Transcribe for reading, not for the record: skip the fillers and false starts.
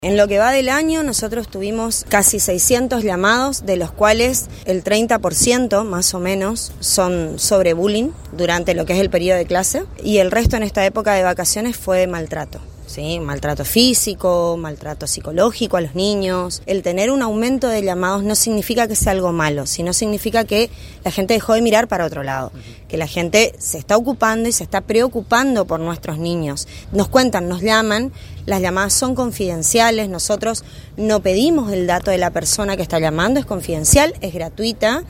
En lo que va del año nosotros tuvimos casi 600 llamados, de los cuales el 30% más o menos son sobre bullying durante lo que es el periodo de clase, y el resto en esta época de vacaciones fue maltrato. Sí, maltrato físico, maltrato psicológico a los niños. El tener un aumento de llamados no significa que sea algo malo, sino significa que la gente dejó de mirar para otro lado, que la gente se está ocupando y se está preocupando por nuestros niños. Nos cuentan, nos llaman, las llamadas son confidenciales, nosotros no pedimos el dato de la persona que está llamando, es confidencial, es gratuita.